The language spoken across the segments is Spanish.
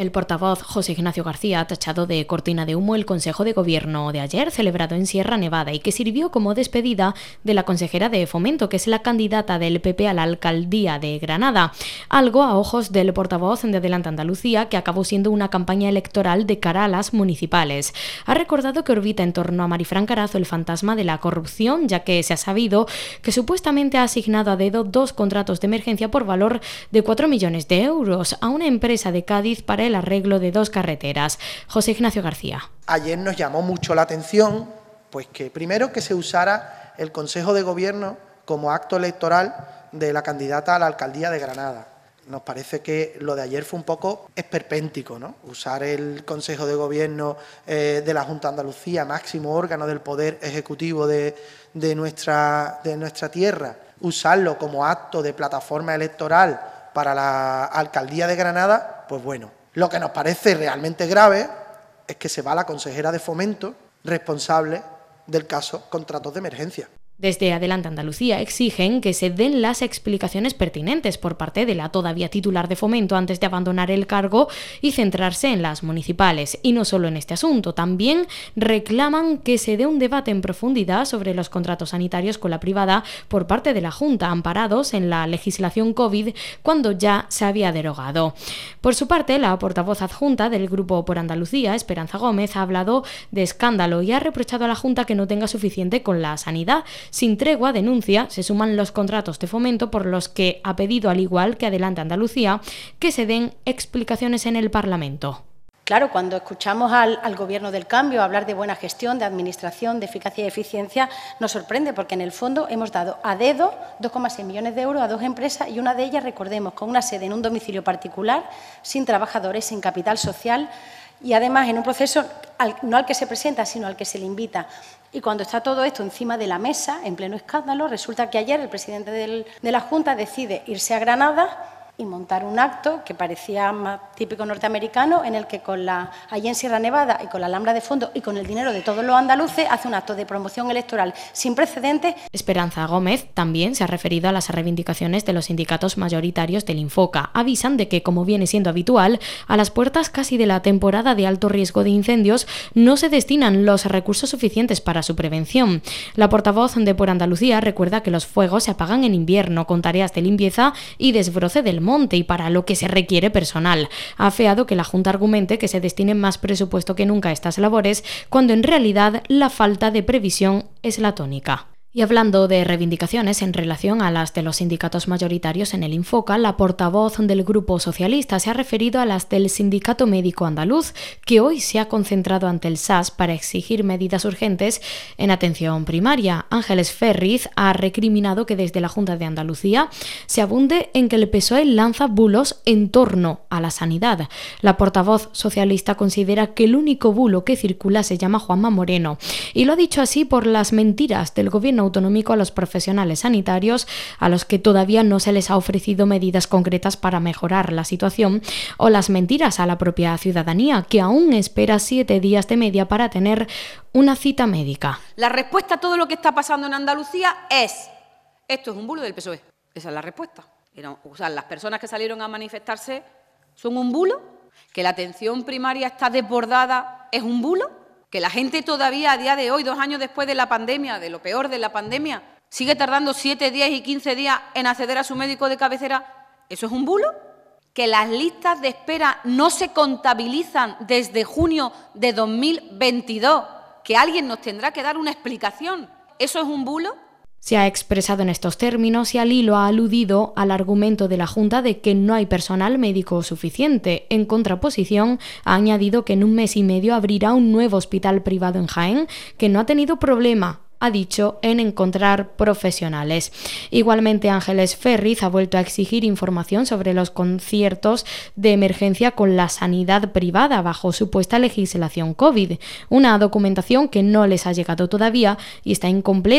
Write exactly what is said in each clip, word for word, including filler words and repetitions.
El portavoz José Ignacio García ha tachado de cortina de humo el Consejo de Gobierno de ayer, celebrado en Sierra Nevada, y que sirvió como despedida de la consejera de Fomento, que es la candidata del P P a la alcaldía de Granada. Algo a ojos del portavoz de Adelante Andalucía, que acabó siendo una campaña electoral de cara a las municipales. Ha recordado que orbita en torno a Marifran Carazo el fantasma de la corrupción, ya que se ha sabido que supuestamente ha asignado a dedo dos contratos de emergencia por valor de cuatro millones de euros a una empresa de Cádiz para el arreglo de dos carreteras. José Ignacio García. Ayer nos llamó mucho la atención, pues que primero que se usara el Consejo de Gobierno como acto electoral de la candidata a la alcaldía de Granada. Nos parece que lo de ayer fue un poco esperpéntico, ¿no? Usar el Consejo de Gobierno eh, de la Junta de Andalucía, máximo órgano del Poder Ejecutivo de, de, nuestra, de nuestra tierra, usarlo como acto de plataforma electoral para la alcaldía de Granada, pues bueno. Lo que nos parece realmente grave es que se va la consejera de Fomento responsable del caso contratos de emergencia. Desde Adelante Andalucía exigen que se den las explicaciones pertinentes por parte de la todavía titular de Fomento antes de abandonar el cargo y centrarse en las municipales. Y no solo en este asunto, también reclaman que se dé un debate en profundidad sobre los contratos sanitarios con la privada por parte de la Junta, amparados en la legislación COVID cuando ya se había derogado. Por su parte, la portavoz adjunta del Grupo por Andalucía, Esperanza Gómez, ha hablado de escándalo y ha reprochado a la Junta que no tenga suficiente con la sanidad. Sin tregua, denuncia, se suman los contratos de Fomento por los que ha pedido, al igual que Adelante Andalucía, que se den explicaciones en el Parlamento. Claro, cuando escuchamos al, al Gobierno del Cambio hablar de buena gestión, de administración, de eficacia y eficiencia, nos sorprende porque en el fondo hemos dado a dedo dos coma seis millones de euros a dos empresas y una de ellas, recordemos, con una sede en un domicilio particular, sin trabajadores, sin capital social y además en un proceso al, no al que se presenta, sino al que se le invita. Y cuando está todo esto encima de la mesa, en pleno escándalo, resulta que ayer el presidente del, de la Junta decide irse a Granada y montar un acto que parecía más típico norteamericano, en el que con la, allí en Sierra Nevada y con la Alhambra de fondo y con el dinero de todos los andaluces hace un acto de promoción electoral sin precedentes. Esperanza Gómez también se ha referido a las reivindicaciones de los sindicatos mayoritarios del Infoca. Avisan de que, como viene siendo habitual, a las puertas casi de la temporada de alto riesgo de incendios no se destinan los recursos suficientes para su prevención. La portavoz de Por Andalucía recuerda que los fuegos se apagan en invierno con tareas de limpieza y desbroce del monte y para lo que se requiere personal. Ha afeado que la Junta argumente que se destine más presupuesto que nunca a estas labores, cuando en realidad la falta de previsión es la tónica. Y hablando de reivindicaciones en relación a las de los sindicatos mayoritarios en el Infoca, la portavoz del Grupo Socialista se ha referido a las del Sindicato Médico Andaluz, que hoy se ha concentrado ante el S A S para exigir medidas urgentes en atención primaria. Ángeles Ferriz ha recriminado que desde la Junta de Andalucía se abunde en que el P S O E lanza bulos en torno a la sanidad. La portavoz socialista considera que el único bulo que circula se llama Juanma Moreno, y lo ha dicho así por las mentiras del gobierno autonómico a los profesionales sanitarios, a los que todavía no se les ha ofrecido medidas concretas para mejorar la situación, o las mentiras a la propia ciudadanía, que aún espera siete días de media para tener una cita médica. La respuesta a todo lo que está pasando en Andalucía es: esto es un bulo del P S O E. Esa es la respuesta. O sea, las personas que salieron a manifestarse son un bulo, que la atención primaria está desbordada es un bulo, que la gente todavía a día de hoy, dos años después de la pandemia, de lo peor de la pandemia, sigue tardando siete días y quince días en acceder a su médico de cabecera. ¿Eso es un bulo? Que las listas de espera no se contabilizan desde junio de dos mil veintidós, que alguien nos tendrá que dar una explicación. ¿Eso es un bulo? Se ha expresado en estos términos y al hilo ha aludido al argumento de la Junta de que no hay personal médico suficiente. En contraposición, ha añadido que en un mes y medio abrirá un nuevo hospital privado en Jaén, que no ha tenido problema, ha dicho, en encontrar profesionales. Igualmente, Ángeles Ferriz ha vuelto a exigir información sobre los conciertos de emergencia con la sanidad privada bajo supuesta legislación COVID, una documentación que no les ha llegado todavía y está incompleta,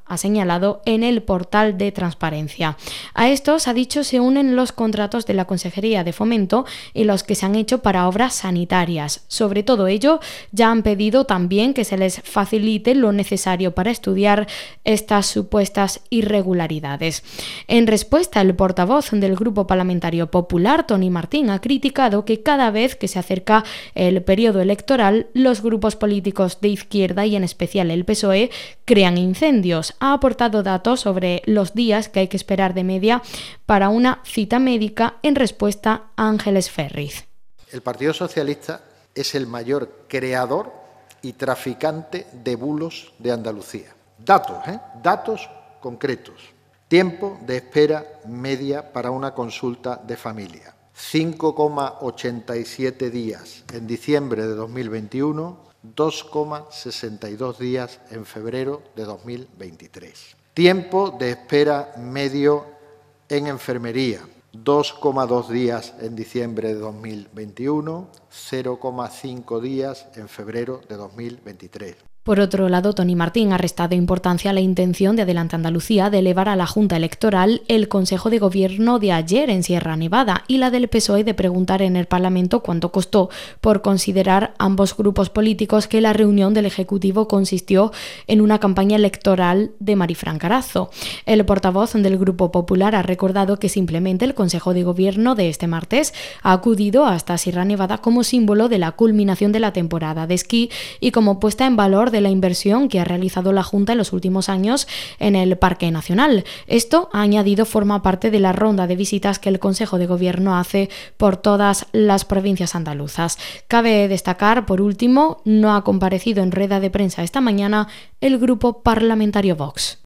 ha señalado en el portal de transparencia. A estos, ha dicho, se unen los contratos de la Consejería de Fomento y los que se han hecho para obras sanitarias. Sobre todo ello, ya han pedido también que se les facilite lo necesario para estudiar estas supuestas irregularidades. En respuesta, el portavoz del Grupo Parlamentario Popular, Toni Martín, ha criticado que cada vez que se acerca el periodo electoral, los grupos políticos de izquierda y en especial el P S O E crean incendios. Ha aportado datos sobre los días que hay que esperar de media para una cita médica en respuesta a Ángeles Ferriz. El Partido Socialista es el mayor creador y traficante de bulos de Andalucía. Datos, ¿eh? Datos concretos. Tiempo de espera media para una consulta de familia. cinco coma ochenta y siete días en diciembre de dos mil veintiuno, dos coma sesenta y dos días en febrero de dos mil veintitrés. Tiempo de espera medio en enfermería, dos coma dos días en diciembre de dos mil veintiuno, cero coma cinco días en febrero de dos mil veintitrés. Por otro lado, Toni Martín ha restado importancia a la intención de Adelante Andalucía de elevar a la Junta Electoral el Consejo de Gobierno de ayer en Sierra Nevada y la del P S O E de preguntar en el Parlamento cuánto costó, por considerar ambos grupos políticos que la reunión del Ejecutivo consistió en una campaña electoral de Marifran Carazo. El portavoz del Grupo Popular ha recordado que simplemente el Consejo de Gobierno de este martes ha acudido hasta Sierra Nevada como símbolo de la culminación de la temporada de esquí y como puesta en valor de de la inversión que ha realizado la Junta en los últimos años en el Parque Nacional. Esto, ha añadido, forma parte de la ronda de visitas que el Consejo de Gobierno hace por todas las provincias andaluzas. Cabe destacar, por último, no ha comparecido en rueda de prensa esta mañana el Grupo Parlamentario Vox.